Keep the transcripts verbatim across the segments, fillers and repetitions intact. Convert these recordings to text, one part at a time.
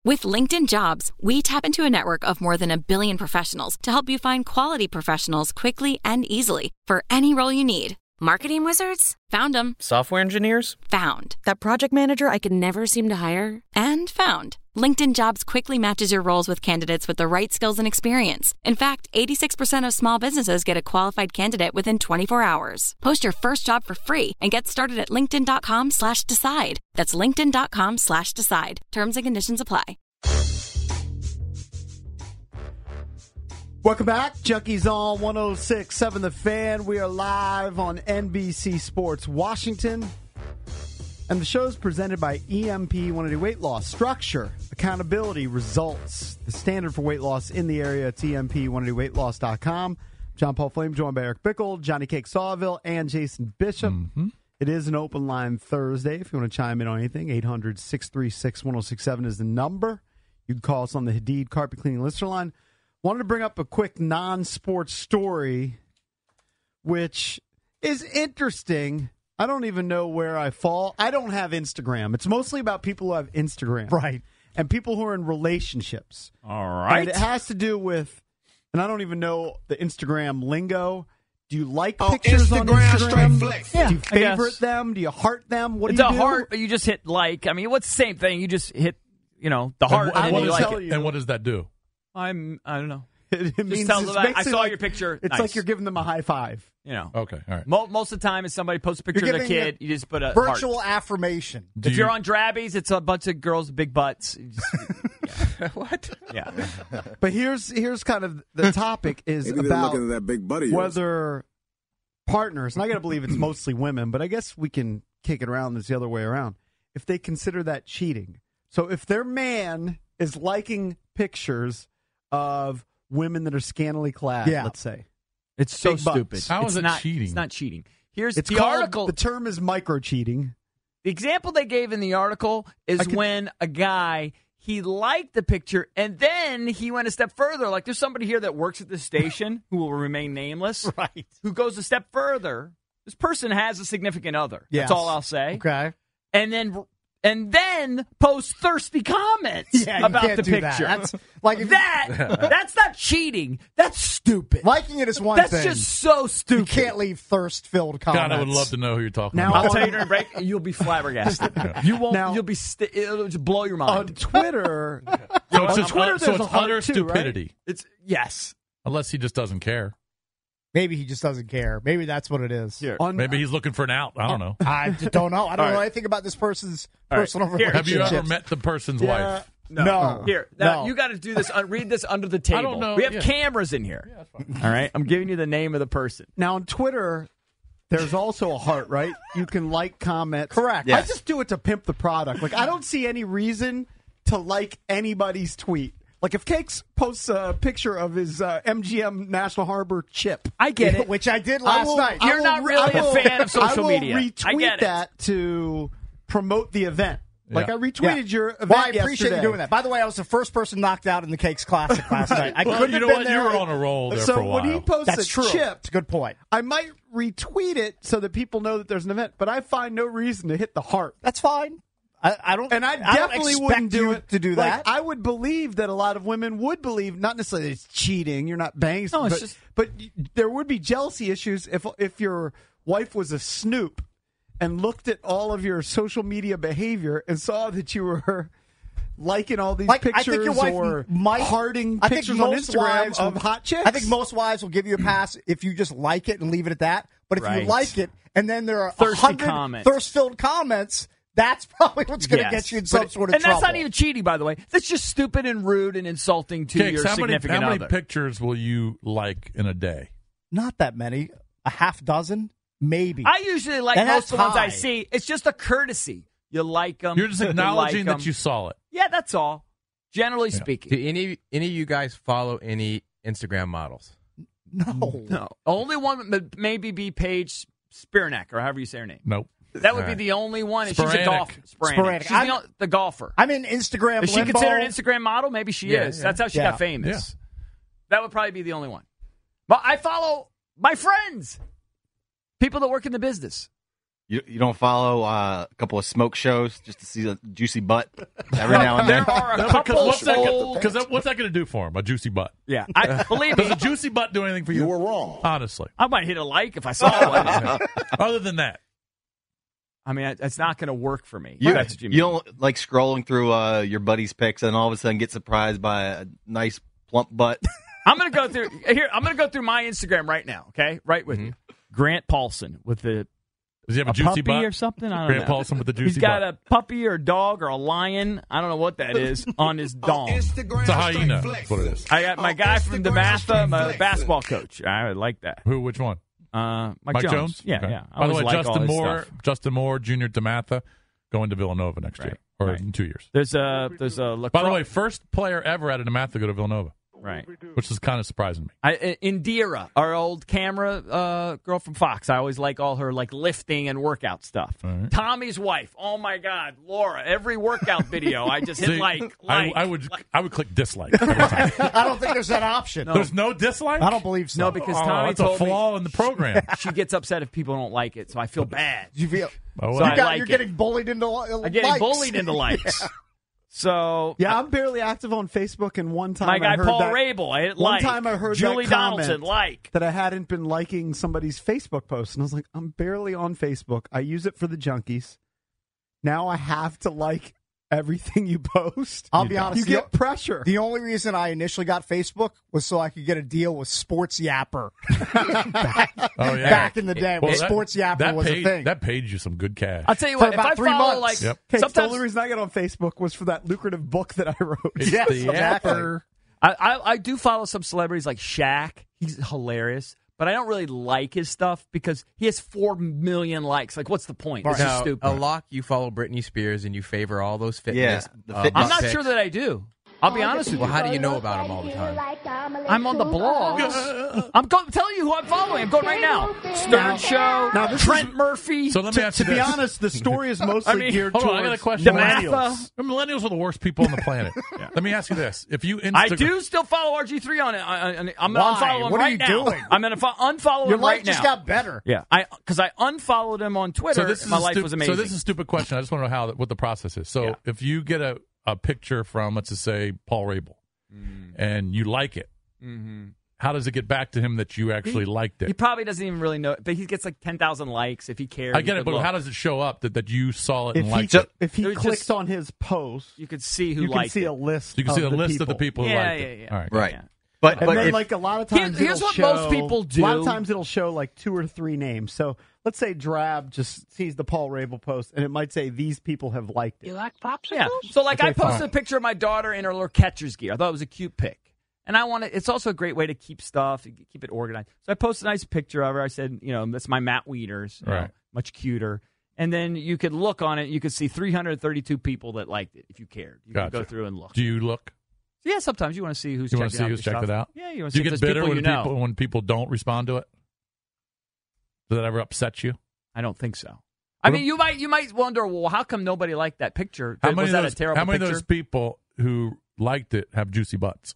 With LinkedIn Jobs, we tap into a network of more than a billion professionals to help you find quality professionals quickly and easily for any role you need. Marketing wizards? Found them. Software engineers? Found. That project manager I could never seem to hire? And found. LinkedIn Jobs quickly matches your roles with candidates with the right skills and experience. In fact, eighty-six percent of small businesses get a qualified candidate within twenty-four hours. Post your first job for free and get started at linkedin.com slash decide. That's linkedin.com slash decide. Terms and conditions apply. Welcome back. Junkies on one oh six point seven The Fan. We are live on N B C Sports Washington. And the show is presented by E M P one eighty Weight Loss. Structure, accountability, results. The standard for weight loss in the area. It's E M P one eighty weight loss dot com. John Paul Flame joined by Eric Bickle, Johnny Cake Sawville, and Jason Bishop. Mm-hmm. It is an open line Thursday. If you want to chime in on anything, eight hundred, six three six, one oh six seven is the number. You can call us on the Hadid Carpet Cleaning Listener line. Wanted to bring up a quick non-sports story, which is interesting. I don't even know where I fall. I don't have Instagram. It's mostly about people who have Instagram. Right. And people who are in relationships. All right. And it has to do with, and I don't even know the Instagram lingo. Do you like oh, pictures Instagram, on Instagram? Straight flex. Yeah, do you I favorite guess. them? Do you heart them? What It's do you a do? heart, but you just hit like. I mean, what's the same thing? You just hit, you know, the heart, And, and, what then you is like that, it. and what does that do? I'm, I don't know. It, it means tell it them I- makes I it saw like- your picture. It's Nice. like you're giving them a high five. You know. Okay, all right. Mo- most of the time, if somebody posts a picture You're of a giving kid, you just put a Virtual heart. affirmation. Do If you- you're on Drabbies, it's a bunch of girls with big butts. You just- yeah. What? Yeah. But here's here's kind of the topic is Maybe they're about looking at that big buddy. of yours. whether partners, and I got to believe it's mostly women, but I guess we can kick it around this the other way around, if they consider that cheating. So if their man is liking pictures of women that are scantily clad, Yeah. let's say. It's so Big butts. stupid. How it's is it not, cheating? It's not cheating. Here's It's the called, article. the term is micro-cheating. The example they gave in the article is I could- when a guy, he liked the picture and then he went a step further. Like there's somebody here that works at this station who will remain nameless, Right. who goes a step further. This person has a significant other. Yes. That's all I'll say. Okay. And then and then post thirsty comments Yeah, you about can't the do picture. that. That's like if- that that's not cheating. That's stupid. liking it is one That's thing. just so you stupid. can't leave thirst-filled comments. God, I would love to know who you're talking Now, about. I'll tell you during a break, you'll be flabbergasted. You won't. Now- you'll be. St- it'll just blow your On mind. Twitter, So it's, on just, Twitter, so there's it's a heart utter too, right? stupidity. It's yes. Unless he just doesn't care. Maybe he just doesn't care. Maybe that's what it is. Here. on, Maybe he's looking for an out. I don't know. I just don't know. I don't All know right. anything about this person's All right. personal Here. Have you relationships. ever met the person's Yeah. wife? No. No. Here, now, No. you got to do this. Uh, read this under the table. I don't know. We have Yeah. cameras in here. All right, I'm giving you the name of the person. Now on Twitter, there's also a heart, right? You can like comments. Correct. I just do it to pimp the product. Like I don't see any reason to like anybody's tweet. Like if Cakes posts a picture of his uh, M G M National Harbor chip, I get it. Which I did I last will- night. I You're will not re- really I a will- fan of social I will media. I retweet get it. that to promote the event. Like Yeah. I retweeted your event Well, I appreciate yesterday. you doing that. By the way, I was the first person knocked out in the Cakes Classic last night. I Well, couldn't you know have what? been You there. were on a roll there So for a while. when he posts That's a true. chip, It's a good point. I might retweet it so that people know that there's an event. But I find no reason to hit the heart. That's fine. I, I don't. And I don't definitely expect wouldn't do you it to do Like, that. I would believe that a lot of women would believe, not necessarily that it's cheating. You're not banging. No, it's but, just- but there would be jealousy issues if if your wife was a snoop and looked at all of your social media behavior and saw that you were liking all these Like, I pictures think your wife or might hearting I think pictures on most Instagram wives of will- hot chicks. I think most wives will give you a pass if you just like it and leave it at that. But if Right. you like it and then there are a Thirsty hundred comments. thirst-filled comments, that's probably what's going to Yes. get you in some But- sort of and trouble. that's not even cheating, by the way. That's just stupid and rude and insulting to Cakes, your how many, significant how many other. pictures will you like in a day? Not that many. A half dozen, maybe. I usually like And most that's of the ones I high. see. It's just a courtesy. You like them. You're just acknowledging that you saw it. Yeah, that's all. Generally speaking. Do any any of you guys follow any Instagram models? no. No. Only one would maybe be Paige Spiranek, or however you say her name. Nope. That would All be right. the only one. And she's a Sporadic. golfer. Sporadic. Sporadic. She's the, I'm- o- the golfer. I'm in Instagram Is she limbo. considered an Instagram model? Maybe she Yeah, is. yeah. That's how she Yeah. got famous. That would probably be the only one. But I follow my friends, people that work in the business. You you don't follow uh, a couple of smoke shows just to see a juicy butt every now and then? There are a No, couple because what's that, old... because what's that going to do for him? A juicy butt. Yeah, I believe me. Does a juicy butt do anything for you? You were wrong. Honestly. I might hit a like if I saw one. Other than that. I mean, it's not going to work for me. You, That's what you, you don't like scrolling through uh, your buddy's pics and all of a sudden get surprised by a nice plump butt? I'm going to go through here. I'm going to go through my Instagram right now. Okay, right with Mm-hmm. you, Grant Paulson with the Does he have a, a juicy puppy butt? or something. I don't Grant know. Paulson with the juicy He's got butt. a puppy or a dog or a lion. I don't know what that is on his dong. It's a hyena. That's what it is. I got my guy from DeMatha, my basketball coach. I like that. Who? Which one? Uh, Mike, Mike Jones. Jones? Yeah, Okay. yeah. I By the always way, like all Justin his Moore, stuff. Justin Moore, Junior DeMatha, going to Villanova next Right. year or Right. in two years. There's a there's a lacrosse. By the way, first player ever out of DeMatha to go to Villanova, right. which is kind of surprising me. I, Indira, our old camera uh, girl from Fox. I always like all her like lifting and workout stuff. Right. Tommy's wife. Oh my God, Laura. Every workout video, I just hit See, like. I, like I would like. I would click dislike every time. I don't think there's that option. There's no dislike? I don't believe so. No, because Oh, Tommy that's a told flaw me in the program. she gets upset if people don't like it, so I feel bad. you feel Oh, So well. I you got, like you're it. getting bullied into li- I'm getting likes. bullied into likes. So Yeah, I'm barely active on Facebook, and one time my I guy heard Paul that, Rabel, I hit one like. time I heard Julie that comment Donaldson like. that I hadn't been liking somebody's Facebook post, and I was like, I'm barely on Facebook. I use it for the junkies. Now I have to like everything you post. I'll be honest. You the- get pressure. The only reason I initially got Facebook was so I could get a deal with Sports Yapper. back, Oh, yeah. back in the day when Well, that- Sports Yapper that was paid, a thing. That paid you some good cash. I'll tell you For what, if about I three follow months. like Yep. Okay, so the sometimes only reason I got on Facebook was for that lucrative book that I wrote. It's Yes, the exactly. yapper. I, I, I do follow some celebrities like Shaq. He's hilarious, but I don't really like his stuff because he has four million likes. Like, what's the point? This is Now, stupid. a lock, you follow Britney Spears and you favor all those fitness. Yeah, the uh, fitness I'm not pics. sure that I do. I'll be honest with Well, you. how do you know about them all the time? I'm on the blogs. I'm go- telling you who I'm following. I'm going right now. Stern Show, now this Trent is- Murphy. So let me To, ask to you be this. honest, the story is mostly I mean, geared Hold towards on, I got a question. DeMatha. The millennials are the worst people on the planet. Let me ask you this: if you Instagram, I do still follow R G three on it. I, I, I'm Why? unfollowing him What are right you now. doing? I'm going to fo- unfollow Your him life right just now. got better. Yeah, I because I unfollowed him on Twitter. So this is my a life stu- was amazing. So this is a stupid question. I just want to know how what the process is. So Yeah. if you get a, a picture from, let's just say, Paul Rabel, Mm. and you like it, Mm-hmm. how does it get back to him that you actually liked He it? probably doesn't even really know, but he gets like ten thousand likes if he cares. I get he it, could but look. how does it show up that, that you saw it if and he liked it? if he It was clicks just- on his post, You could see who you can liked see it. a list. You can see of the the list people. of the people who Yeah, liked yeah, it. yeah. All right, Right. Yeah. But, And but then, if, like a lot of Here- times, here's it'll what show, most people A lot of do. times, it'll show like two or three names. So let's say Drab just sees the Paul Rabel post, and it might say these people have liked it. You like popsicles? Yeah. So like Okay, I posted fine. a picture of my daughter in her little catcher's gear. I thought it was a cute pic. And I want to, it's also a great way to keep stuff, keep it organized. So I posted a nice picture of her. I said, you know, that's my Matt Wieters, you know, Right. much cuter. And then you could look on it. You could see three hundred thirty-two people that liked it if you cared. You Gotcha. could go through and look. Do you look? Yeah, sometimes you want to see who's You checked want to it see out who's your checked stuff. it out? Yeah, you want Do to you see get if there's bitter people when you know. people when people don't respond to it? Does that ever upset you? I don't think so. I What mean, if- you might you might wonder, well, how come nobody liked that picture? How Was many, that of those, a terrible how many picture? of those people who liked it have juicy butts?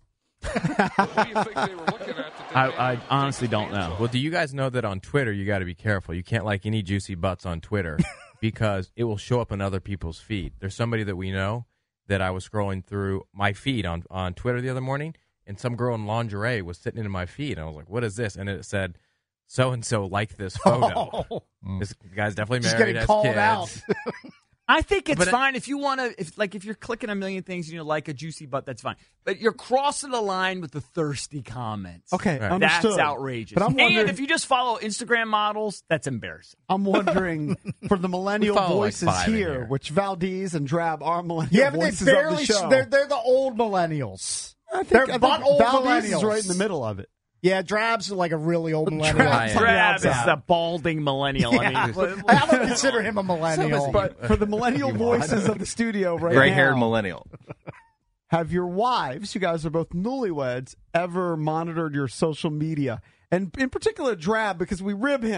I, I honestly don't know. Well, do you guys know that on Twitter you got to be careful? You can't like any juicy butts on Twitter because it will show up in other people's feed. There's somebody that we know that I was scrolling through my feed on, on Twitter the other morning, and some girl in lingerie was sitting in my feed. And I was like, what is this? And it said, so-and-so liked this photo. This guy's definitely Just married, getting has called kids. out. I think it's But it- fine if you want to. If like if you're clicking a million things, you know, like a juicy butt, that's fine. But you're crossing the line with the thirsty comments. Okay, Right. understood. That's outrageous. But I'm wondering, and if you just follow Instagram models, that's embarrassing. I'm wondering for the millennial We follow, like, voices five in here, here. which Valdez and Drab are millennial Yeah, but they voices of barely. the show. They're they're the old millennials. I think, they're I think butt old Valdez is millennials. right in the middle of it. Yeah, Drab's like a really old millennial. Drab's on the Drab is outside. the balding millennial. I Yeah. mean, I don't consider him a millennial. But for the millennial voices of the studio right gray-haired now, millennial. have your wives, you guys are both newlyweds, ever monitored your social media? And in particular, Drab, because we rib him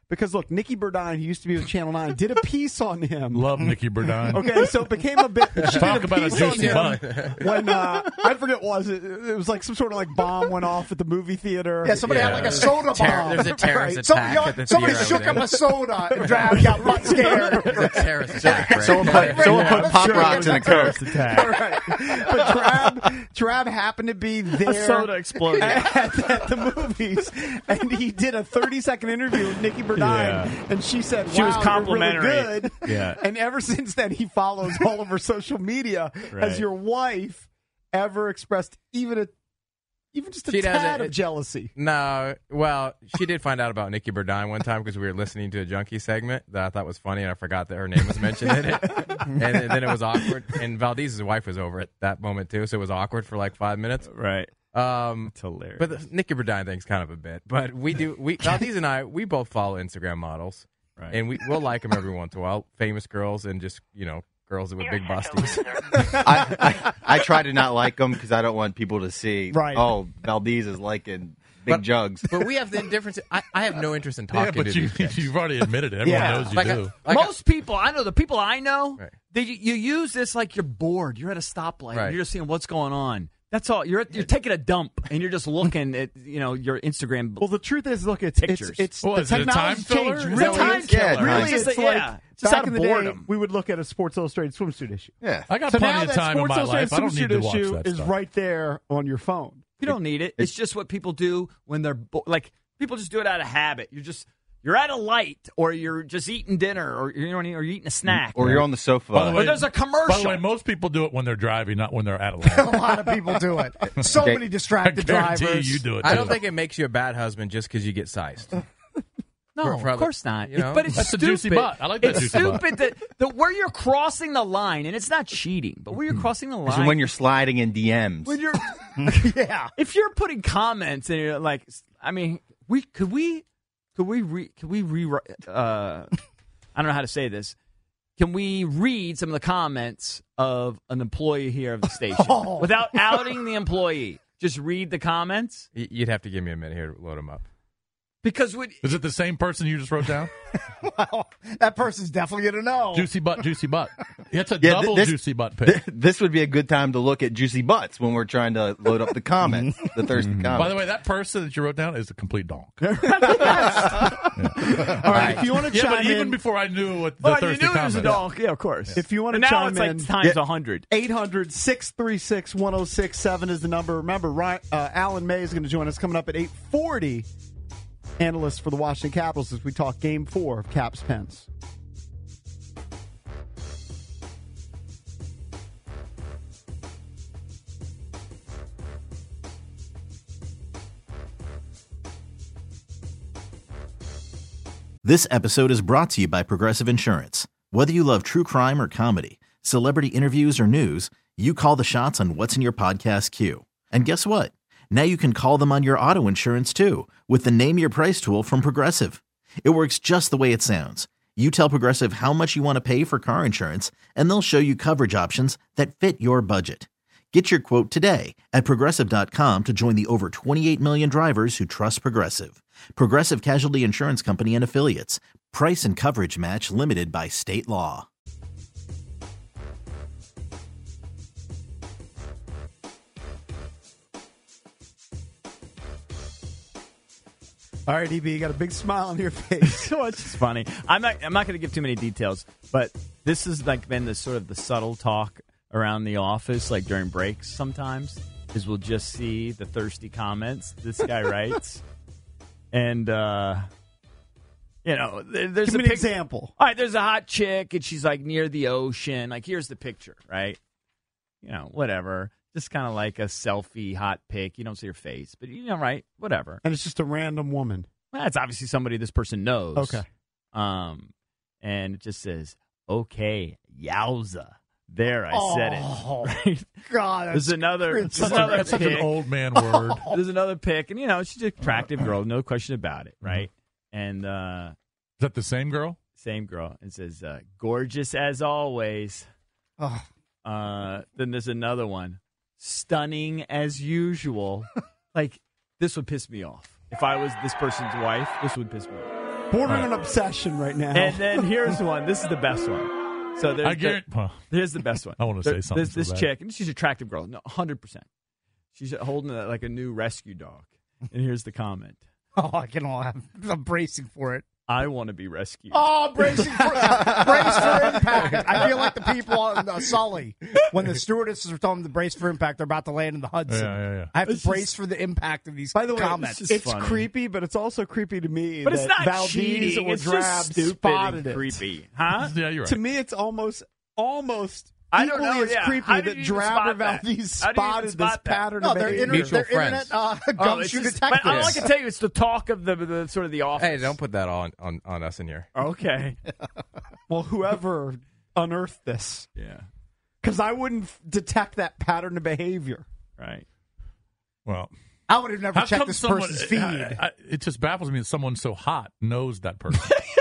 because look, Nikki Burdine, who used to be with Channel Nine, did a piece on him. Love Nikki Burdine. Okay, so it became a bit. She Talk did about a piece on juicy him butt. when uh, I forget what was it. It was like some sort of like bomb went off at the movie theater. Yeah, somebody Yeah. had like a soda Ter- bomb. there's a terrorist Right. Somebody, attack at the somebody theater shook over him there. a soda and Drab got butt scared. It's a terrorist attack. Right? Someone put, someone Yeah, put I'm Pop sure Rocks it in a was Coke. All right. But Drab, Drab happened to be there A soda exploded. at, at the movies, and he did a thirty-second interview with Nikki Burdine, Yeah. and she said, She wow, was you're complimentary. really good. Yeah. And ever since then, he follows all of her social media. Right. Has your wife ever expressed even a even just a She doesn't- tad of it- jealousy? No, well, she did find out about Nikki Burdine one time because we were listening to a junkie segment that I thought was funny, and I forgot that her name was mentioned in it. And then it was awkward. And Valdez's wife was over at that moment too, so it was awkward for like five minutes. Right. Um, It's hilarious. but the Nikki Burdine thing's kind of a bit. But we do. We Valdez and I, we both follow Instagram models, Right. and we we'll like them every once in a while. Famous girls and just you know girls with big busties. I, I, I try to not like them because I don't want people to see, Right. oh, Valdez is liking big But- jugs. But we have the difference. I, I have no interest in talking Yeah, but to you, these chicks. you've already admitted it. Everyone Yeah. knows you Like I- do. like I- Most people, I know the people I know, Right. they, you use this like you're bored. You're at a stoplight. Right. And you're just seeing what's going on. That's all. You're you're taking a dump and you're just looking at you know your Instagram. Well, the truth is, look, it's Pictures. it's, it's Well, the is it a time technology's filler? changed. Is Really, that what time it is? Yeah, killer. time really, It's just it's like, like yeah, just back out in of the boredom. day, we would look at a Sports Illustrated swimsuit issue. Yeah. I got So plenty now of that time in Sports my Illustrated life. I don't need swimsuit to watch issue that is stuff. right there on your phone. You don't need it. It's just what people do when they're bo- like people just do it out of habit. You're just you're at a light, or you're just eating dinner, or you know, what I mean, or you're eating a snack, Or you're on the sofa. By the or way, there's a commercial. By the way, most people do it when they're driving, not when they're at a A light. lot of people do it. So Okay. many I distracted guarantee you, drivers. you do it. I too. don't think it makes you a bad husband just because you get sized. no, for- for of other- course not. you know? But it's That's a stupid. juicy butt. I like that it's juicy butt. stupid that, that where you're crossing the line, and it's not cheating, but where you're crossing the It's line when you're sliding in D Ms. when you're Yeah. if you're putting comments and you're like, I mean, we could we could we re, could we rewrite? Uh, I don't know how to say this. Can we read some of the comments of an employee here of the station Oh. without outing the employee? Just read the comments Y- You'd have to give me a minute here to load them up. because we, Is it the same person you just wrote down? Well, that person's definitely going to know. Juicy butt, juicy butt. It's a Yeah, th- double this- juicy butt pick. This would be a good time to look at juicy butts when we're trying to load up the comments, the thirsty comments. By the way, that person that you wrote down is a complete donk. All right, if you want to Yeah, chime but even in, before I knew what the oh, you thirsty knew it was a comments. dog. Yeah, of course. If you wanna And now chime it's like in- times Yeah. a hundred. eight hundred, six three six, one oh six seven is the number. Remember, Ryan, uh, Alan May is going to join us coming up at eight forty. Analyst for the Washington Capitals as we talk Game Four of Caps Pens. This episode is brought to you by Progressive Insurance. Whether you love true crime or comedy, celebrity interviews or news, you call the shots on what's in your podcast queue. And guess what? Now you can call them on your auto insurance too with the Name Your Price tool from Progressive. It works just the way it sounds. You tell Progressive how much you want to pay for car insurance, and they'll show you coverage options that fit your budget. Get your quote today at Progressive dot com to join the over twenty-eight million drivers who trust Progressive. Progressive Casualty Insurance Company and Affiliates. Price and coverage match limited by state law. All right, E B, you got a big smile on your face. So it's just funny. I'm not. I'm not going to give too many details, but this has like been the sort of the subtle talk around the office, like during breaks. Sometimes is we'll just see the thirsty comments this guy writes, and uh, you know, there, there's Give a me an pic- example. All right, there's a hot chick, and she's like near the ocean. Like, here's the picture, right? You know, whatever. Just kind of like a selfie hot pic. You don't see her face, but you know, right? Whatever. And it's just a random woman. Well, that's obviously somebody this person knows. Okay. Um, and it just says, "Okay, yowza." There, I said Oh, it. Right? God, that's There's another. it's There's such a- another That's such an pic. old man word. There's another pic, and you know she's an attractive girl, no question about it, right? And uh, Is that the same girl? same girl. It says, uh, "Gorgeous as always." Oh. Uh, then there's another one, "Stunning as usual." Like, this would piss me off. If I was this person's wife, this would piss me off. Bordering on obsession right now. And then here's one. This is the best one. So there's I get. the, Well, here's the best one. I want to say something. There's this so bad. chick, and she's an attractive girl. No, one hundred percent. She's holding a, like a new rescue dog. And here's the comment. Oh, I can all have. I'm bracing for it. I want to be rescued. Oh, bracing for, brace for impact. I feel like the people on uh, Sully, when the stewardesses are telling them to brace for impact, they're about to land in the Hudson. Yeah, yeah, yeah. I have to It's brace just- for the impact of these By the way, comments. it's it's funny. creepy, but it's also creepy to me. But it's that not Valdez cheating. or It's Drab just stupid spotted and it. creepy. Huh? Yeah, you're right. To me, it's almost almost I don't equally know, as yeah. creepy How did that you even Drab or spot that? Valdez How do you even spotted spot this that? pattern no, of they're, behavior. inter- Mutual they're friends. internet uh, Oh, it's gumshoe just- detectives. but all I can tell you is the talk of the, the sort of the office. Hey, don't put that on, on, on us in here. Okay. Well, whoever unearthed this, Yeah. because I wouldn't f- detect that pattern of behavior. Right. Well, I would have never how checked come this someone? person's feed. I, I, it just baffles me that someone so hot knows that person.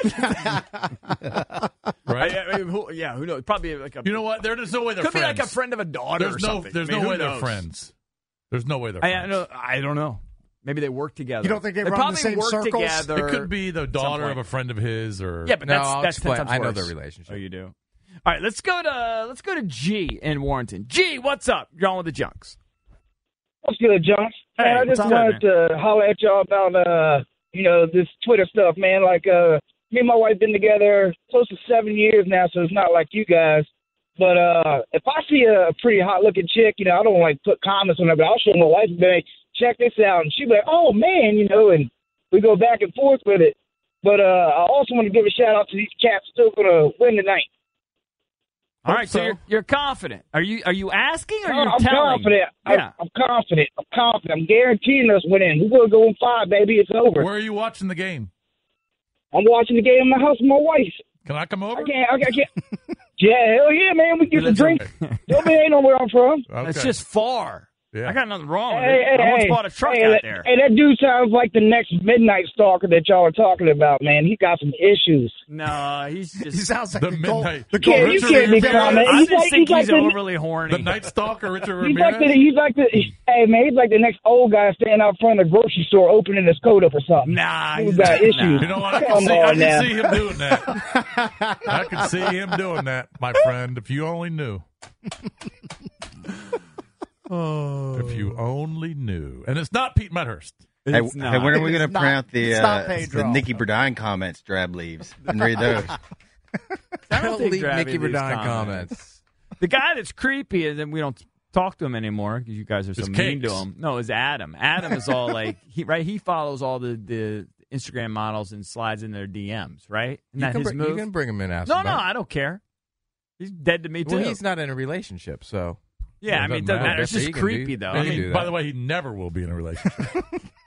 Right? I, I mean, who, yeah, who knows? Probably like a. You know what? There's no way they're could friends. be like a friend of a daughter There's or no. something. There's I mean, no who way they're knows? friends. There's no way they're I, friends. I, know, I don't know. Maybe they work together. You don't think they run the probably same work circles? together. It could be the daughter point. of a friend of his, or Yeah, but No, that's I'll that's ten explain. times I know worse. their relationship. Oh, you do. All right, let's go to let's go to G in Warrenton. G, what's up? You're on with the Junks. What's good, Josh? Hey, Man, I what's just up, wanted man? to holler at y'all about, uh, you know, this Twitter stuff, man. Like, uh, me and my wife been together close to seven years now, so it's not like you guys. But uh, if I see a pretty hot-looking chick, you know, I don't, like, put comments on her, but I'll show my wife and be like, check this out. And she'll be like, oh, man, you know, and we go back and forth with it. But uh, I also want to give a shout-out to these cats still going to win tonight. All right, so, so. you're, you're confident. Are you are you asking or No, you're I'm telling? confident. Yeah. I'm, I'm confident. I'm confident. I'm guaranteeing us winning. We're going to go in five, baby. It's over. where are you watching the game? I'm watching the game in my house with my wife. Can I come over? I can't. I can't. Yeah, hell yeah, man. We get some Let's- drink. Nobody ain't know where I'm from. Okay. It's just far. Yeah. I got nothing wrong with Hey, it. hey, I once hey, bought a truck hey, out that, there. Hey, that dude sounds like the next Midnight Stalker that y'all are talking about, man. He got some issues. No, he's just. He sounds like the the, gold, midnight. the Yeah, gold you Richard can't be Ramirez? calm, man. I He's just like- think he's like he's the- overly horny. The Night Stalker, Richard He's Ramirez. like the. He's like the. Hey, man. He's like the next old guy standing out front of the grocery store opening his coat up or something. Nah, He's he's got not- issues. nah. You know what? I can Come see. I on can now. see him doing that. I can see him doing that, my friend. If you only knew. Oh. If you only knew. And it's not Pete Medhurst. Hey, It's hey, not. when are we going to It's not- print out the it's not uh, Pedro. the Nikki Burdine comments Drab leaves and read those? I don't think leave Drabby Mickey leaves Verdine comments. comments. The guy that's creepy, and then we don't talk to him anymore because you guys are so It's mean to Cakes. him. No, it's Adam. Adam is all like, he right. He follows all the, the Instagram models and slides in their D Ms. Right? Isn't You that can, his br- move? you can bring him in. Ask no, him no, about I don't care. He's dead to me it. too. Well, he's not in a relationship, so yeah, Well, I mean, it doesn't doesn't matter. matter. It's That's just what he can creepy do. though. Yeah, I he mean, can do By that. the way, he never will be in a relationship.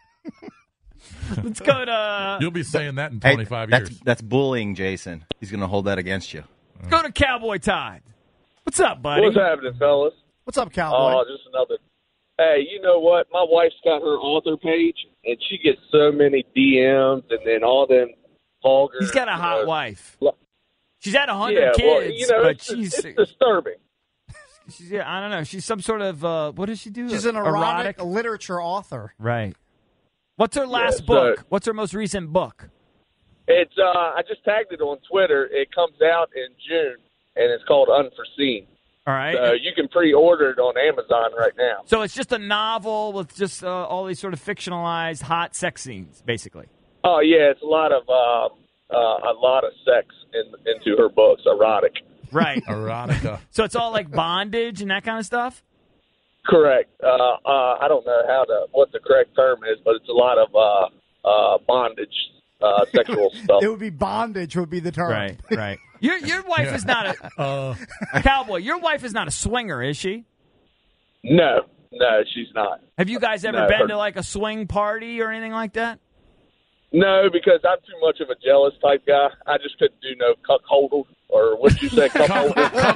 let's go to You'll be saying that in Hey, twenty-five that's years. that's bullying, Jason. He's going to hold that against you. let's go to Cowboy Tide. What's up, buddy? What's happening, fellas? What's up, Oh, Cowboy? just another. Hey, you know what? My wife's got her author page, and she gets so many D Ms, and then all them vulgar. He's got a hot you know, wife. lo- She's had a hundred Yeah, kids, well, you know, but it's, she's, it's disturbing. she's yeah, I don't know. She's some sort of uh, what does she do? She's an erotic, literature author. Right. What's her last so- book? What's her most recent book? It's. Uh, I just tagged it on Twitter. It comes out in June, and it's called Unforeseen. All right. So you can pre-order it on Amazon right now. So it's just a novel with just uh, all these sort of fictionalized hot sex scenes, basically. Oh yeah, it's a lot of uh, uh, a lot of sex in, into her books, erotic. Right. Erotica. So it's all like bondage and that kind of stuff? Correct. Uh, uh, I don't know how to what the correct term is, but it's a lot of uh, uh, bondage, uh, sexual stuff. It would be bondage would be the term. Right, right. Your your wife Yeah. is not a Uh, cowboy. Your wife is not a swinger, is she? No, no, she's not. Have you guys ever No, been her- to like a swing party or anything like that? No, because I'm too much of a jealous type guy. I just couldn't do no cuckolding or what you say, cuckolding.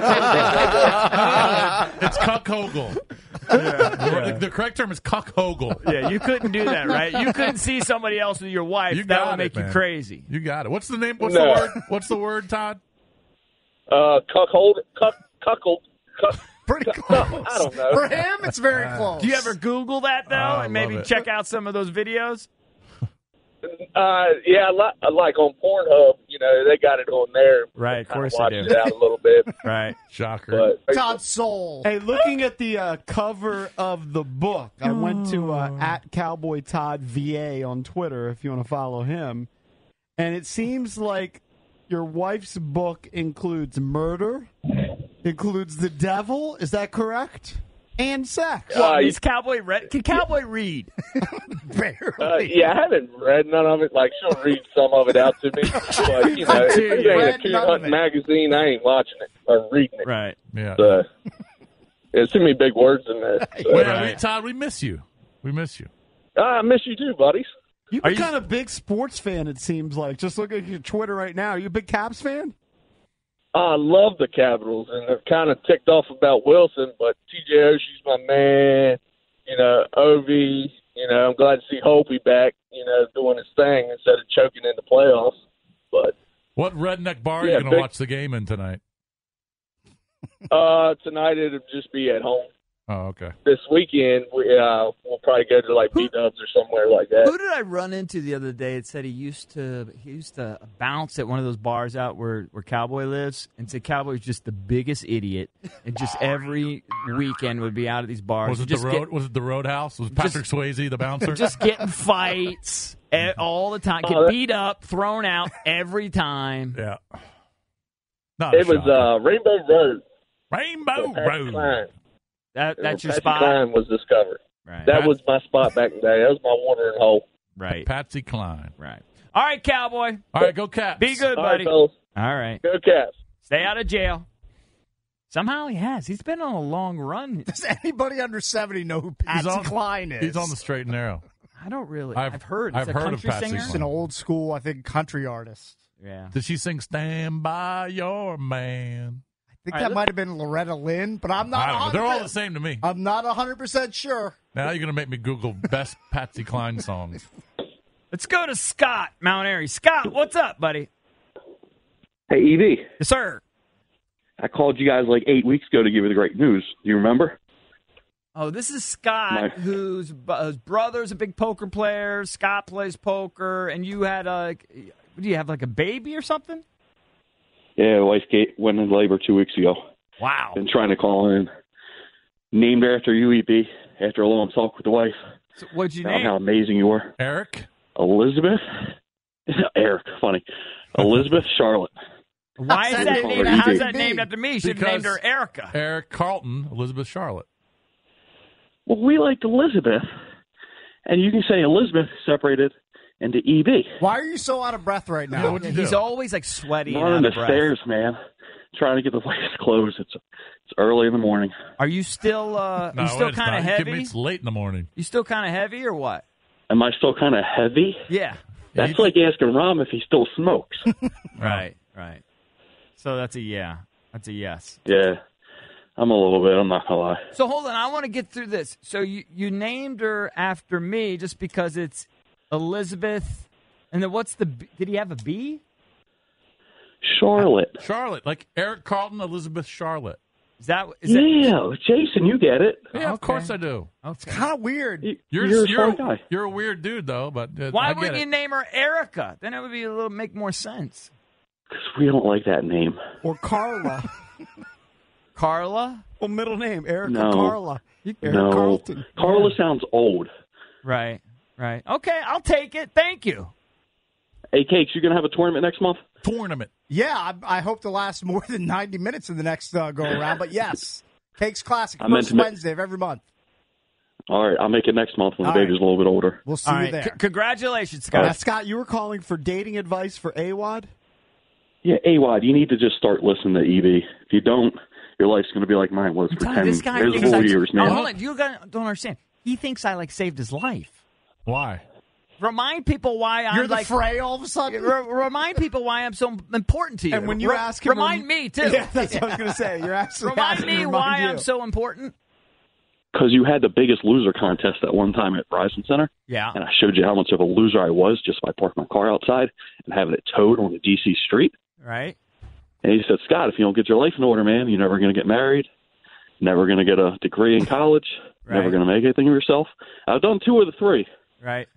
it's cuckogle. Yeah. The, the correct term is cuckogle. Yeah, you couldn't do that, right? You couldn't see somebody else with your wife. You that got would it, make you man. crazy. You got it. What's the name? What's No. the word? What's the word, Todd? Uh, cuckold, cuck, cuckold, cuck. Pretty cuck- close. I don't know. For him, it's very close. Do you ever Google that though, Oh, I and maybe love it. check out some of those videos? Uh, yeah, I li- I like on Pornhub, you know, they got it on there. Right, of course watch they do. it out a little bit. Right. Shocker. But Todd Soul. Hey, looking at the uh, cover of the book, I went to uh, at Cowboy Todd V A on Twitter if you want to follow him, and it seems like your wife's book includes murder, includes the devil. Is that correct? And sex. Uh, Is Cowboy read? Can Cowboy read? Uh, yeah, I haven't read none of it. Like, she'll read some of it out to me. But, you know, if Dude, it ain't read a coon none of hunting it. magazine, I ain't watching it or reading it. Right. Yeah. So, there's too many big words in there. So. Well, Right. we, Todd, we miss you. We miss you. Uh, I miss you too, buddies. You've Are been you- kind of big sports fan, it seems like. Just looking at your Twitter right now. Are you a big Caps fan? I love the Capitals, and they're kind of ticked off about Wilson, but T J Oshie's my man. You know, Ovi, you know, I'm glad to see Holtby back, you know, doing his thing instead of choking in the playoffs. But What redneck bar are Yeah, you going to big- watch the game in tonight? uh, tonight it'll just be at home. Oh, okay. This weekend, we, uh, we'll probably go to, like, B-Dubs or somewhere like that. Who did I run into the other day? It said he used to he used to bounce at one of those bars out where, where Cowboy lives, and said Cowboy's just the biggest idiot, and just every weekend would be out at these bars. Was it just the road? Was it the Roadhouse? Was Patrick Swayze the bouncer? Get, just getting fights e- all the time, Oh, get that- beat up, thrown out every time. yeah. Not a It was shocker. uh, Rainbow Road. Rainbow Patsy Road. Cline. That that's your Patsy spot, Cline was discovered. right? That was my spot back in the day. That was my watering hole. right, Patsy Cline. right. All right, Cowboy, All right, go Caps. be good, All right, buddy. fellas. All right, Go Caps. stay out of jail. Somehow he has. He's been on a long run. Does anybody under seventy know who He's Patsy on, Cline is? He's on the straight and narrow. I don't really. I've- I've, heard. I've It's a heard of country Patsy singer. Cline. He's an old school, I think, country artist. Yeah. Did she sing "Stand by Your Man"? I think All right, that might have been Loretta Lynn, but I'm I not. don't know. They're all the 100 percent same to me. I'm not one hundred percent sure. Now you're going to make me Google best Patsy Cline songs. Let's go to Scott, Mount Airy. Scott, what's up, buddy? Hey, E V, Yes, sir. I called you guys like eight weeks ago to give you the great news. Do you remember? Oh, this is Scott, My- whose, whose brother's a big poker player. Scott plays poker, and you had a. Do you have like a baby or something? Yeah, wife Kate went into labor two weeks ago. Wow. Been trying to call in. Named after you, E V, after a long talk with the wife. So what'd you Found name? how amazing you were. Eric? Elizabeth? Eric, funny. Elizabeth Charlotte. Why is How's that that named? named How's after that me? named after me? Should have named her Erica. Eric Carlton, Elizabeth Charlotte. Well, we liked Elizabeth. And you can say Elizabeth separated into E V. Why are you so out of breath right Yeah, now? what'd you He's do? always like sweaty and Not on out the of breath. stairs, man. Trying to get the place closed. It's it's early in the morning. Are you still? Uh, No, you still it's kind of not. Give me- heavy? It's late in the morning. You still kind of heavy or what? Am I still kind of heavy? Yeah. That's like asking Rom if he still smokes. Right. Right. So that's a yeah. That's a yes. Yeah, I'm a little bit. I'm not gonna lie. So hold on, I want to get through this. So you you named her after me just because it's Elizabeth, and then what's the? B- Did he have a B? Charlotte. Charlotte, like Eric Carlton, Elizabeth Charlotte. Is that? Is that Yeah, Jason, you get it. Yeah, of Okay. course I do. It's kind of weird. You- You're You're a you're, smart guy. you're a weird dude though, but uh, Why I get wouldn't it. you name her Erica? Then it would be a little make more sense. Because we don't like that name. Or Carla? Carla. Well, middle name, Erica No. Carla. Eric no, Carlton. Carla sounds old. Right. Right. Okay, I'll take it. Thank you. Hey, Cakes, you gonna have a tournament next month? Tournament. Yeah, I, I hope to last more than ninety minutes in the next uh, go around. But yes, Cakes Classic, I meant first to ma- Wednesday of every month. All right, I'll make it next month when All the right. baby's a little bit older. We'll see All you right. there. C- congratulations, Scott. Now, Scott, you were calling for dating advice for A W O D? Yeah, A W O D, you need to just start listening to E V. If you don't, your life's gonna be like mine was I'm for telling you, ten this guy thinks miserable I, years, Oh, man. hold on, you gotta- don't understand. He thinks I like saved his life. Why? Remind people why I'm You're the like. fray all of a sudden. re- remind people why I'm so important to you. And when you Re- ask him, remind me too. Yeah, that's what I was going to say. You're actually Remind asking me to why remind you. I'm so important. Because you had the biggest loser contest at one time at Verizon Center. Yeah. And I showed you how much of a loser I was just by parking my car outside and having it towed on a D C street. Right. And he said, Scott, if you don't get your life in order, man, you're never going to get married, never going to get a degree in college, Right. never going to make anything of yourself. I've done two of the three. Right.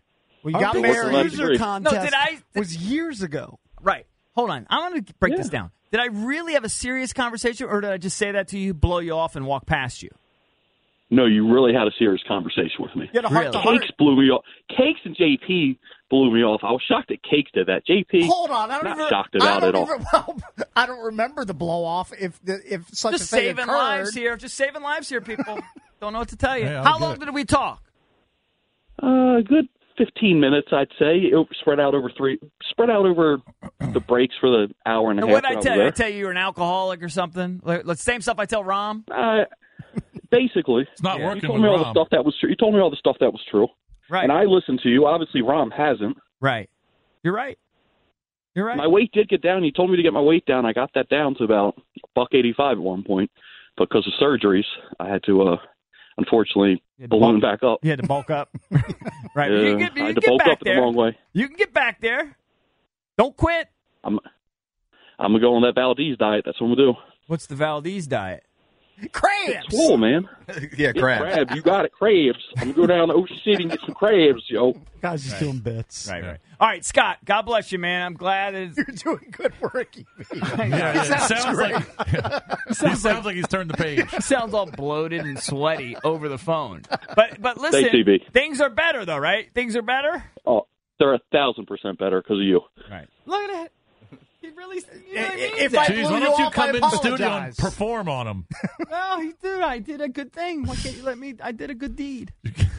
We Our got biggest married. loser No, contest did I? was years ago. Right. Hold on. I'm going to break Yeah. this down. Did I really have a serious conversation, or did I just say that to you, blow you off, and walk past you? No, you really had a serious conversation with me. You had a heart Really? to heart. Cakes blew me off. Cakes and J P blew me off. I was shocked that Cakes did that. J P, Hold on, I don't not even. shocked I about don't it all. even, well, I don't remember the blow off. If the, if such Just a thing saving occurred. lives here. Just saving lives here, people. Don't know what to tell you. Hey, I'll How get long it. did we talk? Uh, good fifteen minutes, I'd say. It spread out over three. Spread out over the breaks for the hour and a And half. what did I that tell was you? I there. tell you you were an alcoholic or something? Like, the same stuff I tell Rom? Uh, basically, It's not you working told with me all the Rom. stuff that was true. You told me all the stuff that was true, Right. and I listened to you. Obviously, Rom hasn't. Right. You're right. You're right. My weight did get down. You told me to get my weight down. I got that down to about buck eighty-five at one point, but because of surgeries, I had to, uh, unfortunately, You had to balloon bulk- back up. You had to bulk up. Right. Yeah, you can get, you I can had to get bulk back up the there. wrong way. You can get back there. Don't quit. I'm, I'm gonna go on that Valdez diet. That's what I'm gonna do. What's the Valdez diet? Crabs. Cool, man. yeah, Get crab. crabs. You got it, crabs. I'm gonna go down to Ocean City and get some crabs, yo. Guys just doing bits. Right, right. All right, Scott, God bless you, man. I'm glad it's. You're doing good work, E B. Yeah, yeah, it sounds, like he sounds like he's turned the page. He sounds all bloated and sweaty over the phone. But but listen, Thanks, E B. things are better, though, right? Things are better? Oh, they're a thousand percent better because of you. Right. Look at it. He really, he really means If it. I Jeez, blew why you don't you off, come I in the studio and apologize. perform on him? Well, he did. I did a good thing. Why can't you let me? I did a good deed.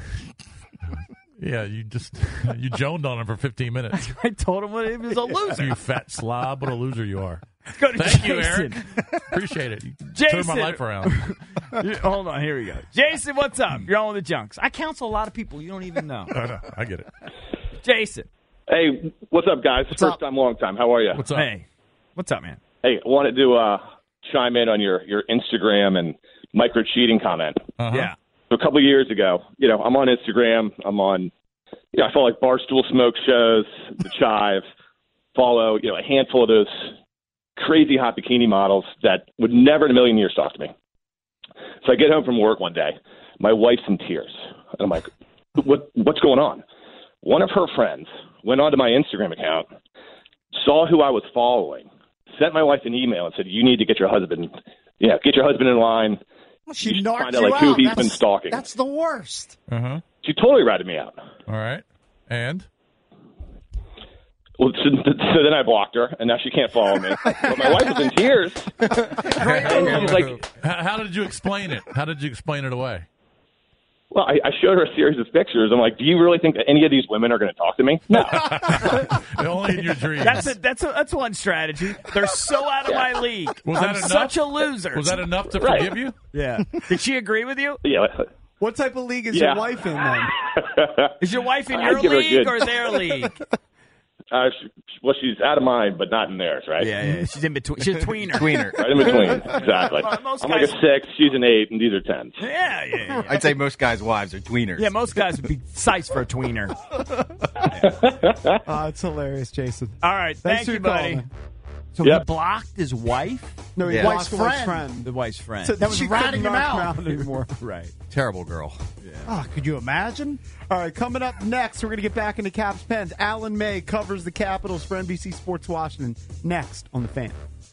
Yeah, you just you joned on him for fifteen minutes. I told him he was a loser. You fat slob, what a loser you are. Let's go to Thank you, Jason. Eric. Appreciate it. You Jason. turned my life around. You- Hold on, here we go. Jason, what's up? You're on with the Junks. I counsel a lot of people you don't even know. I know, I get it. Jason, Hey, what's up, guys? First up? time, long time. How are you? What's up? hey, what's up, man? Hey, I wanted to uh, chime in on your, your Instagram and micro cheating comment. Uh-huh. Yeah. So a couple of years ago, you know, I'm on Instagram. I'm on, you know, I follow like Barstool Smoke shows, The Chive, follow, you know, a handful of those crazy hot bikini models that would never in a million years talk to me. So I get home from work one day. My wife's in tears. And I'm like, what, what's going on? One of her friends went onto my Instagram account, saw who I was following, sent my wife an email and said, you need to get your husband, yeah, get your husband in line. She You should narked find out, you like, who out. he's That's- been stalking. That's the worst. Uh-huh. She totally ratted me out. All right. And? Well, so, so then I blocked her, and now she can't follow me. But my wife was in tears. And she's like, how, how did you explain it? How did you explain it away? well, I, I showed her a series of pictures. I'm like, do you really think that any of these women are going to talk to me? No. Only in your dreams. That's a, that's a, that's one strategy. They're so out of my league. Was I'm that enough? such a loser. Was that enough to Right. forgive you? Yeah. Did she agree with you? Yeah. What type of league is Yeah. your wife in then? Is your wife in I'd your give her a league good- or their league? Uh, she, well, she's out of mine, but not in theirs, right? Yeah, yeah. She's in between. She's a tweener. Tweener. Right in between. Exactly. Well, most I'm like a guys- six, she's an eight, and these are tens. Yeah, yeah, yeah. I'd say most guys' wives are tweeners. Yeah, most guys would be sized for a tweener. Oh, it's hilarious, Jason. All right, Thanks thank for you, your call, buddy. man. So Yep. he blocked his wife? No, he Yeah. blocked the Wife's wife's friend. friend. The wife's friend. So That was she ratting couldn't him knock out. anymore. right. Terrible girl. Oh, could you imagine? All right, coming up next, we're going to get back into Caps Pens. Alan May covers the Capitals for N B C Sports Washington next on The Fan.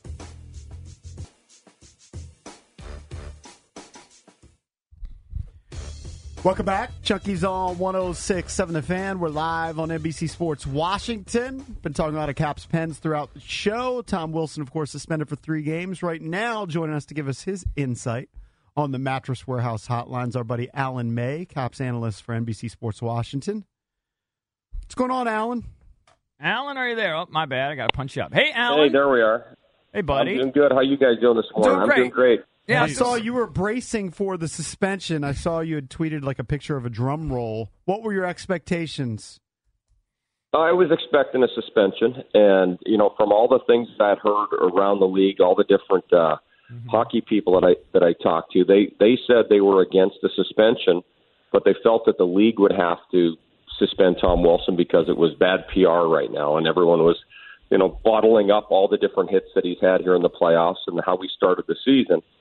Welcome back. Chucky's on one oh six point seven The Fan. We're live on N B C Sports Washington. Been talking a lot of Caps Pens throughout the show. Tom Wilson, of course, suspended for three games. Right now, joining us to give us his insight on the Mattress Warehouse hotlines, our buddy Alan May, Caps analyst for N B C Sports Washington. What's going on, Alan? Alan, are you there? Oh, my bad. I got to punch you up. Hey, Alan. Hey, there we are. Hey, buddy. I'm doing good. How you guys doing this morning? Doing I'm great. doing great. Yeah, I saw you were bracing for the suspension. I saw you had tweeted like a picture of a drum roll. What were your expectations? I was expecting a suspension, and you know, from all the things that I'd heard around the league, all the different uh, mm-hmm. hockey people that I that I talked to, they they said they were against the suspension, but they felt that the league would have to suspend Tom Wilson because it was bad P R right now, and everyone was, you know, bottling up all the different hits that he's had here in the playoffs and how we started the season.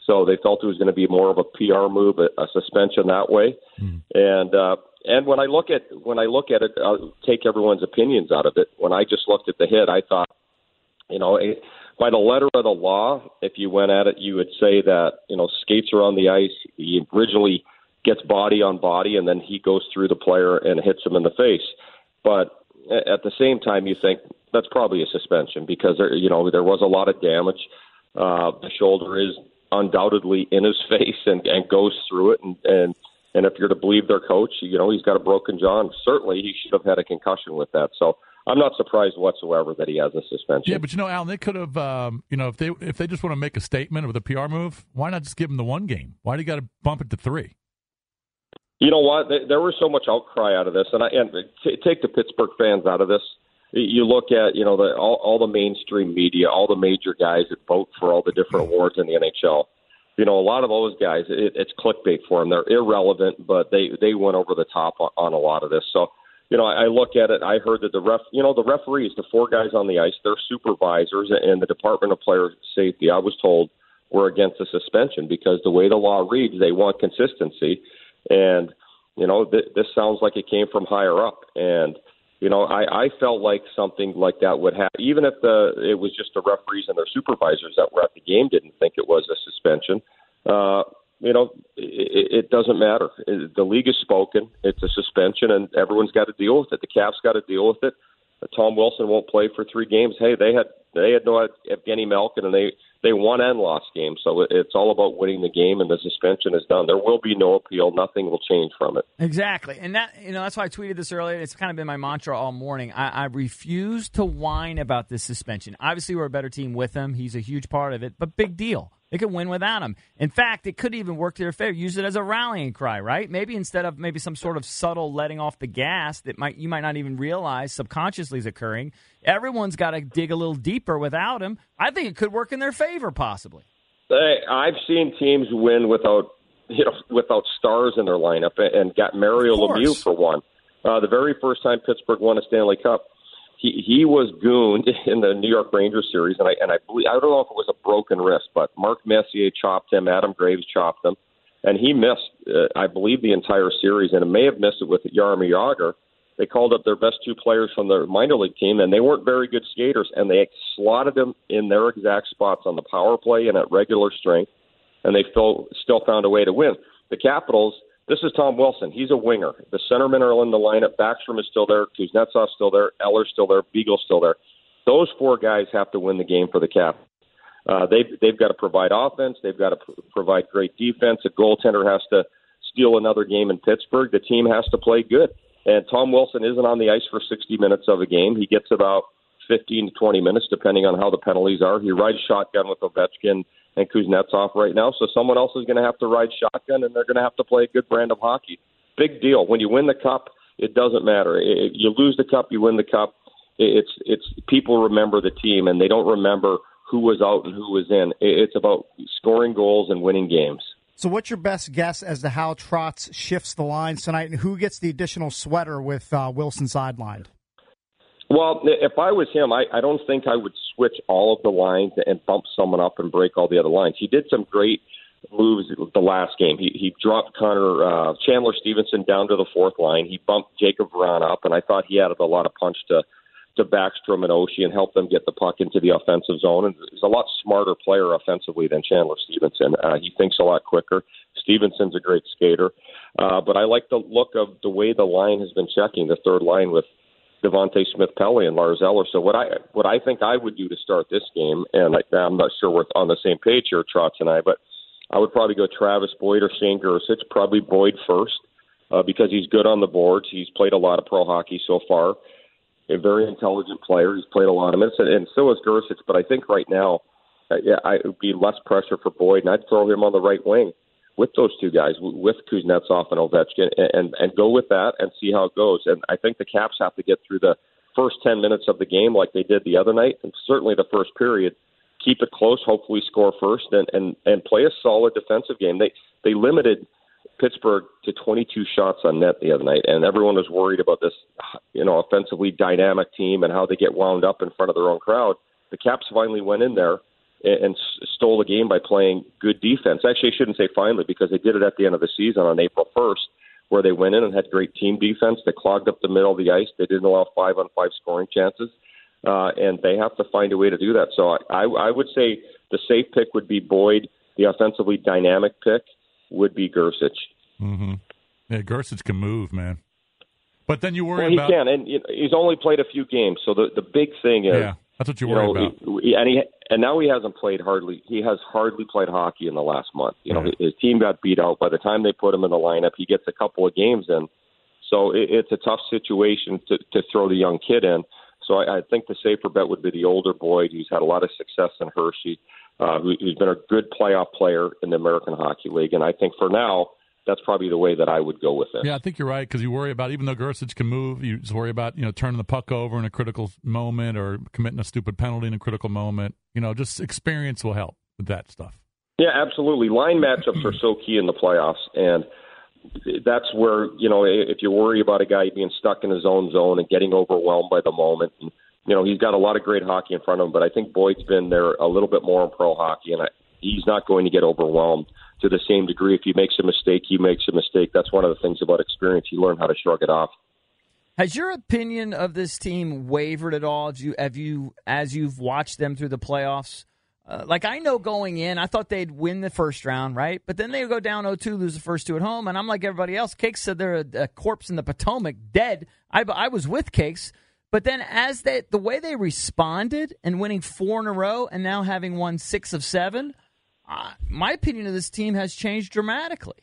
So they felt it was going to be more of a P R move, a, a suspension that way. Mm. And uh, and when I look at when I look at it, I'll take everyone's opinions out of it. When I just looked at the hit, I thought, you know, it, by the letter of the law, if you went at it, you would say that, you know, skates are on the ice. He originally gets body on body, and then he goes through the player and hits him in the face. But at the same time, you think that's probably a suspension because there, you know, there was a lot of damage. Uh, the shoulder is undoubtedly in his face and, and goes through it. And, and, and if you're to believe their coach, you know, he's got a broken jaw. And certainly he should have had a concussion with that. So I'm not surprised whatsoever that he has a suspension. Yeah, but, you know, Alan, they could have, um, you know, if they if they just want to make a statement with a P R move, why not just give him the one game? Why do you got to bump it to three? You know what? There was so much outcry out of this. And, I, and t- take the Pittsburgh fans out of this. You look at, you know, the, all, all the mainstream media, all the major guys that vote for all the different awards in the N H L. You know, a lot of those guys, it, it's clickbait for them. They're irrelevant, but they, they went over the top on, on a lot of this. So, you know, I, I look at it. I heard that the ref, you know, the referees, the four guys on the ice, their supervisors and the Department of Player Safety, I was told, were against the suspension because the way the law reads, they want consistency. And, you know, th- this sounds like it came from higher up. And, you know, I, I felt like something like that would happen, even if the it was just the referees and their supervisors that were at the game didn't think it was a suspension. Uh, you know, it, it doesn't matter. It, the league has spoken. It's a suspension, and everyone's got to deal with it. The Caps got to deal with it. Uh, Tom Wilson won't play for three games. Hey, they had they had no Evgeny Malkin, and they, they won and lost games. So it's all about winning the game, and the suspension is done. There will be no appeal. Nothing will change from it. Exactly. And that, you know, that's why I tweeted this earlier. It's kind of been my mantra all morning. I, I refuse to whine about this suspension. Obviously, we're a better team with him. He's a huge part of it, but big deal. They could win without him. In fact, it could even work to their favor. Use it as a rallying cry, right? Maybe instead of maybe some sort of subtle letting off the gas that might you might not even realize subconsciously is occurring, everyone's got to dig a little deeper without him. I think it could work in their favor, possibly. Hey, I've seen teams win without you know without stars in their lineup, and got Mario Lemieux for one. Uh, the very first time Pittsburgh won a Stanley Cup, He he was gooned in the New York Rangers series, and I and I believe I don't know if it was a broken wrist, but Mark Messier chopped him, Adam Graves chopped him, and he missed uh, I believe the entire series, and it may have missed it with Jaromir Jagr. They called up their best two players from their minor league team, and they weren't very good skaters, and they slotted them in their exact spots on the power play and at regular strength, and they still still found a way to win. The Capitals. This is Tom Wilson. He's a winger. The centermen are in the lineup. Backstrom is still there. Kuznetsov's still there. Eller's still there. Beagle's still there. Those four guys have to win the game for the Caps. Uh, they've, they've got to provide offense. They've got to pr- provide great defense. A goaltender has to steal another game in Pittsburgh. The team has to play good. And Tom Wilson isn't on the ice for sixty minutes of a game. He gets about fifteen to twenty minutes, depending on how the penalties are. He rides shotgun with Ovechkin and Kuznetsov right now, so someone else is going to have to ride shotgun, and they're going to have to play a good brand of hockey. Big deal. When you win the Cup, it doesn't matter. If you lose the Cup, you win the Cup. It's it's people remember the team, and they don't remember who was out and who was in. It's about scoring goals and winning games. So what's your best guess as to how Trotz shifts the lines tonight, and who gets the additional sweater with uh, Wilson sidelined? Well, if I was him, I, I don't think I would switch all of the lines and bump someone up and break all the other lines. He did some great moves the last game. He he dropped Connor uh, Chandler Stevenson down to the fourth line. He bumped Jacob Vrana up, and I thought he added a lot of punch to to Backstrom and Oshie and helped them get the puck into the offensive zone. And he's a lot smarter player offensively than Chandler Stevenson. Uh, he thinks a lot quicker. Stevenson's a great skater, uh, but I like the look of the way the line has been checking the third line with Devontae Smith-Pelly and Lars Eller. So what I what I think I would do to start this game, and I, I'm not sure we're on the same page here, Trotz and I, but I would probably go Travis Boyd or Shane Gersich, probably Boyd first, uh, because he's good on the boards. He's played a lot of pro hockey so far. A very intelligent player. He's played a lot of minutes, and, and so is Gersich. But I think right now, uh, yeah, I, it would be less pressure for Boyd, and I'd throw him on the right wing with those two guys, with Kuznetsov and Ovechkin, and, and, and go with that and see how it goes. And I think the Caps have to get through the first ten minutes of the game like they did the other night, and certainly the first period. Keep it close, hopefully score first, and, and, and play a solid defensive game. They they limited Pittsburgh to twenty-two shots on net the other night, and everyone was worried about this, you know, offensively dynamic team and how they get wound up in front of their own crowd. The Caps finally went in there and, and stole the game by playing good defense. Actually, I shouldn't say finally, because they did it at the end of the season on April first, where they went in and had great team defense. They clogged up the middle of the ice. They didn't allow five on five scoring chances, uh, and they have to find a way to do that. So I, I, I would say the safe pick would be Boyd. The offensively dynamic pick would be Gersich. Mm-hmm. Yeah, Gersich can move, man. But then you worry well, he about... He can, and you know, he's only played a few games. So the, the big thing is... Yeah, that's what you you worry know, about. He, and, he, and now he hasn't played hardly... He has hardly played hockey in the last month. You know, yeah. his team got beat out. By the time they put him in the lineup, he gets a couple of games in. So it, it's a tough situation to, to throw the young kid in. So I, I think the safer bet would be the older Boyd, who's had a lot of success in Hershey, uh, who, who's been a good playoff player in the American Hockey League. And I think for now, that's probably the way that I would go with it. Yeah, I think you're right, because you worry about, even though Gersich can move, you just worry about, you know, turning the puck over in a critical moment or committing a stupid penalty in a critical moment. You know, just experience will help with that stuff. Yeah, absolutely. Line matchups are so key in the playoffs, and that's where, you know, if you worry about a guy being stuck in his own zone and getting overwhelmed by the moment, and, you know, he's got a lot of great hockey in front of him, but I think Boyd's been there a little bit more in pro hockey, and I, he's not going to get overwhelmed to the same degree. If he makes a mistake, he makes a mistake. That's one of the things about experience. You learn how to shrug it off. Has your opinion of this team wavered at all? Have you, have you as you've watched them through the playoffs? Uh, like, I know going in, I thought they'd win the first round, right? But then they go down oh two, lose the first two at home, and I'm like everybody else. Cakes said they're a, a corpse in the Potomac, dead. I, I was with Cakes. But then as they, the way they responded and winning four in a row and now having won six of seven, uh, my opinion of this team has changed dramatically.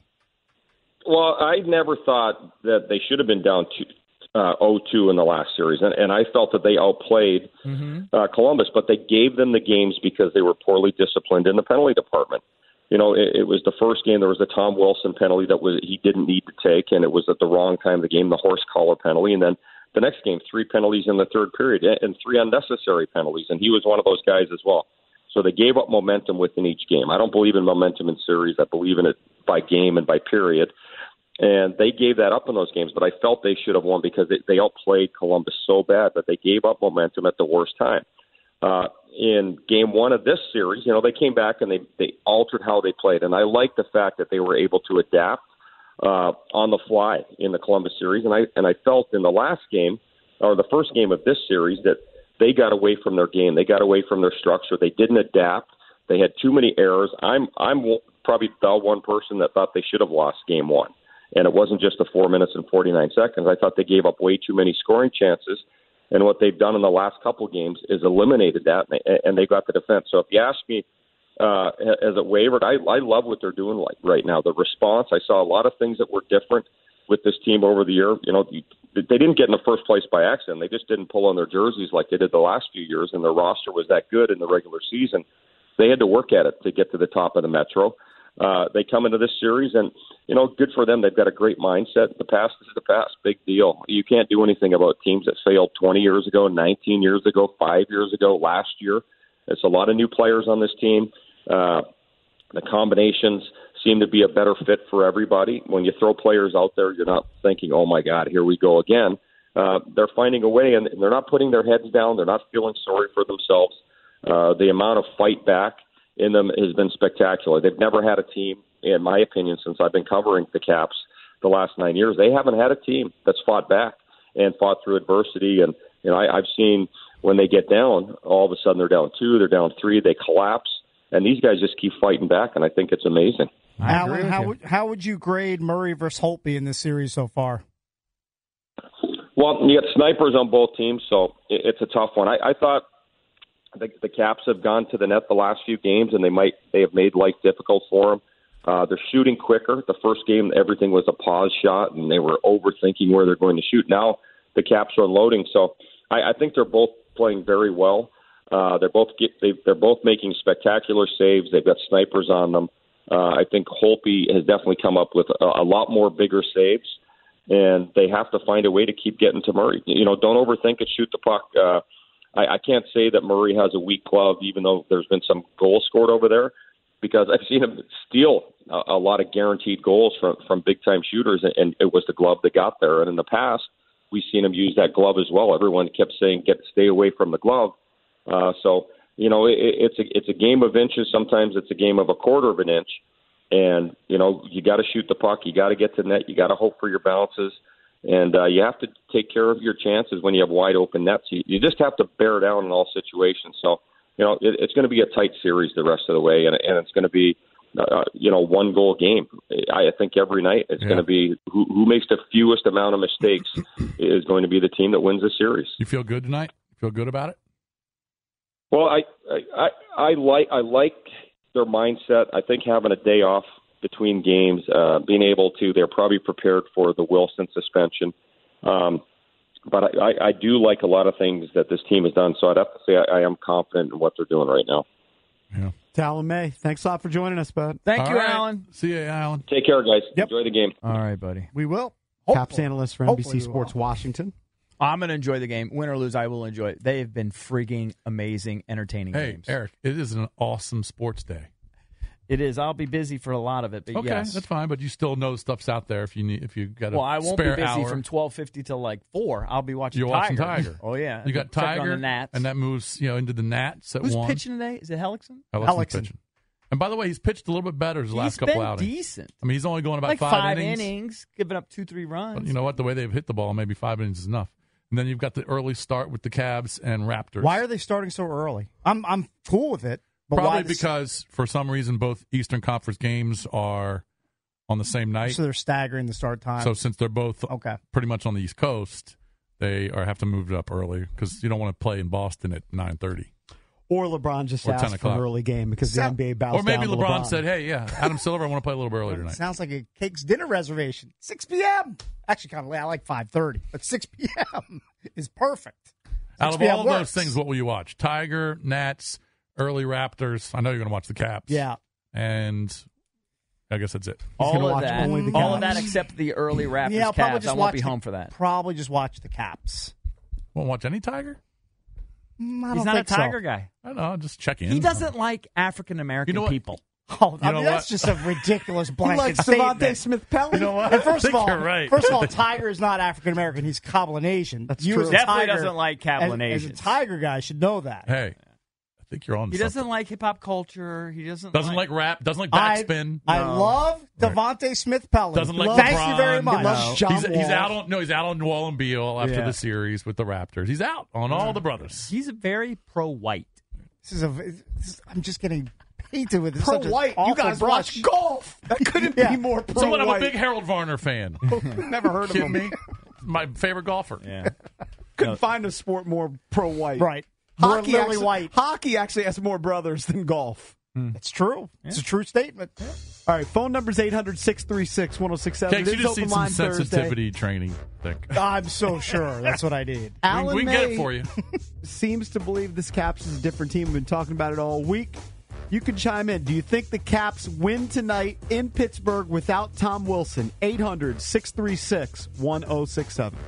Well, I never thought that they should have been down two, uh, oh two in the last series, and, and I felt that they outplayed mm-hmm. uh, Columbus, but they gave them the games because they were poorly disciplined in the penalty department. You know, it, it was the first game, there was a Tom Wilson penalty that was he didn't need to take, and it was at the wrong time of the game, the horse collar penalty, and then the next game, three penalties in the third period, and three unnecessary penalties, and he was one of those guys as well. So they gave up momentum within each game. I don't believe in momentum in series. I believe in it by game and by period. And they gave that up in those games, but I felt they should have won because they, they outplayed Columbus so bad that they gave up momentum at the worst time. Uh, in game one of this series, you know, they came back and they, they altered how they played. And I like the fact that they were able to adapt uh, on the fly in the Columbus series. And I, and I felt in the last game, or the first game of this series, that they got away from their game. They got away from their structure. They didn't adapt. They had too many errors. I'm I'm probably the one person that thought they should have lost game one. And it wasn't just the four minutes and forty-nine seconds. I thought they gave up way too many scoring chances. And what they've done in the last couple of games is eliminated that, and they got the defense. So if you ask me, uh, has it wavered? I, I love what they're doing like right now. The response, I saw a lot of things that were different with this team over the year. You know, they didn't get in the first place by accident. They just didn't pull on their jerseys like they did the last few years, and their roster was that good in the regular season. They had to work at it to get to the top of the Metro. Uh, they come into this series, and, you know, good for them. They've got a great mindset. The past is the past. Big deal. You can't do anything about teams that failed twenty years ago, nineteen years ago, five years ago, last year. It's a lot of new players on this team. Uh, the combinations seem to be a better fit for everybody. When you throw players out there, you're not thinking, oh, my God, here we go again. Uh, they're finding a way, and they're not putting their heads down. They're not feeling sorry for themselves. Uh, the amount of fight back in them has been spectacular. They've never had a team, in my opinion, since I've been covering the Caps the last nine years. They haven't had a team that's fought back and fought through adversity. And, you know, I, I've seen when they get down, all of a sudden they're down two, they're down three, they collapse. And these guys just keep fighting back, and I think it's amazing. Alan, how would, how would you grade Murray versus Holtby in this series so far? Well, you got snipers on both teams, so it's a tough one. I, I thought the, the Caps have gone to the net the last few games, and they might they have made life difficult for them. Uh, they're shooting quicker. The first game, everything was a pause shot, and they were overthinking where they're going to shoot. Now the Caps are unloading, so I, I think they're both playing very well. Uh, they're both get, they, they're both making spectacular saves. They've got snipers on them. Uh, I think Holtby has definitely come up with a, a lot more bigger saves, and they have to find a way to keep getting to Murray. You know, don't overthink it. Shoot the puck. Uh, I, I can't say that Murray has a weak glove, even though there's been some goals scored over there, because I've seen him steal a, a lot of guaranteed goals from, from big-time shooters, and, and it was the glove that got there. And in the past, we've seen him use that glove as well. Everyone kept saying, "Get stay away from the glove." Uh, so you know, it, it's a it's a game of inches. Sometimes it's a game of a quarter of an inch. And, you know, you got to shoot the puck. You got to get to the net. You got to hope for your bounces. And uh, you have to take care of your chances when you have wide open nets. You, you just have to bear down in all situations. So, you know, it, it's going to be a tight series the rest of the way. And, and it's going to be, uh, you know, one goal game. I think every night it's yeah. going to be who, who makes the fewest amount of mistakes is going to be the team that wins the series. You feel good tonight? You feel good about it? Well, I, I, I, I like, I like their mindset. I think having a day off between games, uh, being able to, they're probably prepared for the Wilson suspension. Um, but I, I, I do like a lot of things that this team has done. So I'd have to say I, I am confident in what they're doing right now. Yeah. To Alan May, thanks a lot for joining us, bud. Thank All you, right. Alan. See you, Alan. Take care, guys. Yep. Enjoy the game. All right, buddy. We will. Caps Hopefully. analyst for N B C Hopefully we Sports will. Washington. I'm going to enjoy the game. Win or lose, I will enjoy it. They have been freaking amazing, entertaining Hey, games. Eric, it is an awesome sports day. It is. I'll be busy for a lot of it, but Okay, yes. that's fine. But you still know stuff's out there if you need. If you got a Well, I won't be spare busy hour. from twelve fifty till like four. I'll be watching You're Tiger. watching Tiger. Oh, yeah. You got Check Tiger, on the Nats. and that moves you know into the Nats at Who's one. pitching today? Is it Hellickson? Hellickson's Hellickson. pitching. And by the way, he's pitched a little bit better his He's last couple been outings. decent. I mean, he's only going about Like five, five innings. innings, giving up two, three runs. But you know what? The way they've hit the ball, maybe five innings is enough. And then you've got the early start with the Cavs and Raptors. Why are they starting so early? I'm I'm cool with it. But Probably why this- because for some reason both Eastern Conference games are on the same night. So they're staggering the start time. So since they're both okay. pretty much on the East Coast, they are have to move it up early because you don't want to play in Boston at nine thirty. Or LeBron just Or ten asked for o'clock. an early game because the So- N B A bows Or maybe down to LeBron, LeBron said, hey, yeah, Adam Silver, I want to play a little bit earlier It tonight. sounds like a Cake's dinner reservation. six p.m. Actually, kind of late. I like five thirty, but six p.m. is perfect. Out of six p.m. all of works. those things, what will you watch? Tiger, Nats, early Raptors. I know you're going to watch the Caps. Yeah. And I guess that's it. gonna all of watch that, only the all of Caps. that except the early Raptors Yeah, I'll probably Cavs. just I won't watch be the- home for that. Probably just watch the Caps. Won't watch any Tiger? Mm, I He's don't not a think so. Tiger guy. I don't know. Just check in. He doesn't like African American You know what? people. Oh, I You know mean, that's what? just a ridiculous He blanket likes statement. Devontae Smith-Pelly. You know what? And first I of think all, you're right. first of all, Tiger is not African American. He's Cablinasian. That's you true. As a Definitely Tiger, doesn't like as, as a Cablinasians. Tiger guy should know that. Hey, I think you're on He something. doesn't like hip hop culture. He doesn't Doesn't like rap. Doesn't like backspin. I, I No. love Devontae Smith-Pelly. Doesn't like Thank LeBron. you very much. loves John he's, he's Wall. out on no. He's out on Wall and Beal after Yeah. the series with the Raptors. He's out on all the brothers. He's very pro-white. This is a. This is, I'm just getting painted with Pro such an white. awful You guys brush. watch golf. That couldn't Yeah. be more pro So what? I'm a white. big Harold Varner fan. Never heard of Kidding him. me? My favorite golfer. Yeah. Couldn't find a sport more pro white. Right. More Hockey lily actually, white. hockey actually has more brothers than golf. It's true. It's a true statement. All right, phone number's eight hundred, six three six, one oh six seven. Cakes, It you is just open need some line Thursday. sensitivity training. I think. I'm so sure that's what I need. Alan we can May get it for you. seems to believe this Caps is a different team. We've been talking about it all week. You can chime in. Do you think the Caps win tonight in Pittsburgh without Tom Wilson? eight hundred, six three six, one oh six seven.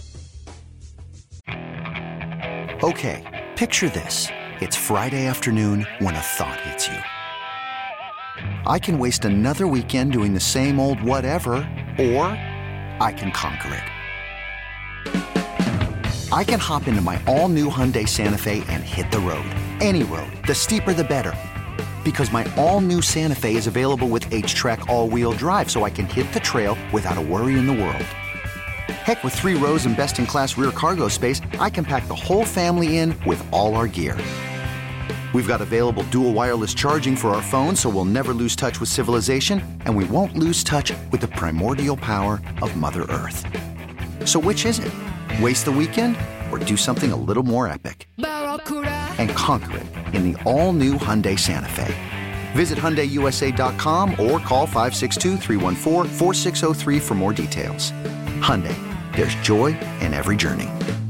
Okay, picture this. It's Friday afternoon when a thought hits you. I can waste another weekend doing the same old whatever, or I can conquer it. I can hop into my all-new Hyundai Santa Fe and hit the road. Any road. The steeper, the better. Because my all-new Santa Fe is available with H-Track all-wheel drive, so I can hit the trail without a worry in the world. Heck, with three rows and best-in-class rear cargo space, I can pack the whole family in with all our gear. We've got available dual wireless charging for our phones, so we'll never lose touch with civilization, and we won't lose touch with the primordial power of Mother Earth. So which is it? Waste the weekend or do something a little more epic? And conquer it in the all-new Hyundai Santa Fe. Visit Hyundai U S A dot com or call five six two, three one four, four six zero three for more details. Hyundai, there's joy in every journey.